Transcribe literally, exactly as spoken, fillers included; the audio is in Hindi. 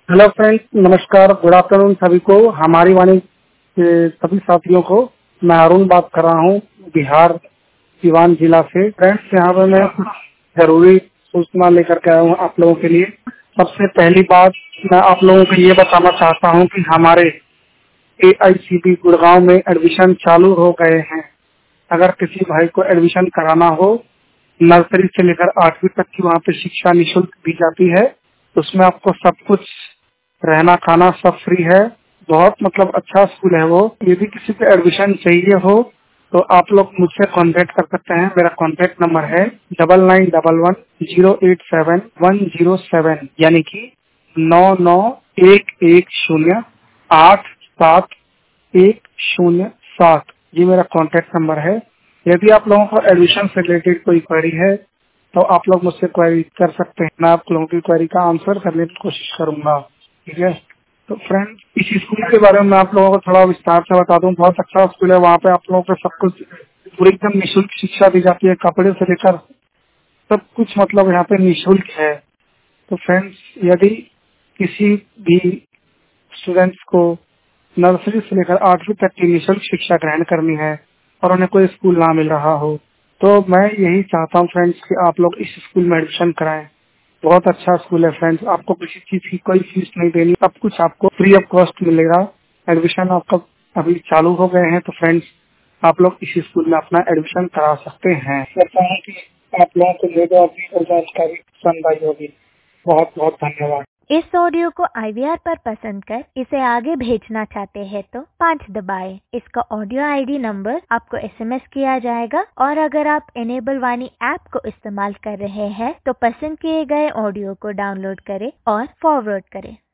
हेलो फ्रेंड्स, नमस्कार, गुड आफ्टरनून सभी को, हमारी वाणी के सभी साथियों को। मैं अरुण बात कर रहा हूँ बिहार सिवान जिला से। फ्रेंड्स, यहाँ पर मैं कुछ जरूरी सूचना लेकर के आया हूँ आप लोगों के लिए। सबसे पहली बात मैं आप लोगों को ये बताना चाहता हूँ कि हमारे ए आई सी बी गुड़गांव में एडमिशन चालू हो गए हैं। अगर किसी भाई को एडमिशन कराना हो, नर्सरी से लेकर आठवीं तक की वहाँ पे शिक्षा निःशुल्क दी जाती है। उसमें आपको सब कुछ, रहना खाना सब फ्री है। बहुत मतलब अच्छा स्कूल है वो। यदि किसी को एडमिशन चाहिए हो तो आप लोग मुझसे कांटेक्ट कर सकते हैं। मेरा कांटेक्ट नंबर है double nine double one zero eight seven one zero seven, यानी कि नौ नौ एक एक शून्य आठ सात एक शून्य सात। ये मेरा कांटेक्ट नंबर है। यदि आप लोगों को एडमिशन से रिलेटेड कोई क्वेरी है तो आप लोग मुझसे क्वेरी कर सकते हैं। मैं आप लोगों की क्वेरी का आंसर करने की कोशिश करूंगा। ठीक है, तो फ्रेंड, इस स्कूल के बारे में मैं आप लोगों को थोड़ा विस्तार से बता दूं। बहुत अच्छा स्कूल है। वहाँ पे आप लोगों को सब कुछ पूरी एकदम निःशुल्क शिक्षा दी जाती है। कपड़े से लेकर सब कुछ मतलब यहाँ पे निःशुल्क है। तो फ्रेंड्स, यदि किसी भी स्टूडेंट्स को नर्सरी से लेकर आठवीं तक की निःशुल्क शिक्षा ग्रहण करनी है और उन्हें कोई स्कूल ना मिल रहा हो, तो मैं यही चाहता हूँ फ्रेंड्स कि आप लोग इस स्कूल में एडमिशन कराएं। बहुत अच्छा स्कूल है फ्रेंड्स। आपको किसी चीज की कोई फीस नहीं देनी, सब कुछ आपको फ्री ऑफ कॉस्ट मिलेगा। एडमिशन आपका अभी चालू हो गए हैं, तो फ्रेंड्स आप लोग इस स्कूल में अपना एडमिशन करा सकते हैं। लगता है कि आप लोगों को ये जानकारी पसंद आई होगी। बहुत बहुत धन्यवाद। इस ऑडियो को आई वी आर पर पसंद कर इसे आगे भेजना चाहते हैं तो पाँच दबाएं। इसका ऑडियो आई डी नंबर आपको एस एम एस किया जाएगा। और अगर आप इनेबल वाणी ऐप को इस्तेमाल कर रहे हैं तो पसंद किए गए ऑडियो को डाउनलोड करें और फॉरवर्ड करें।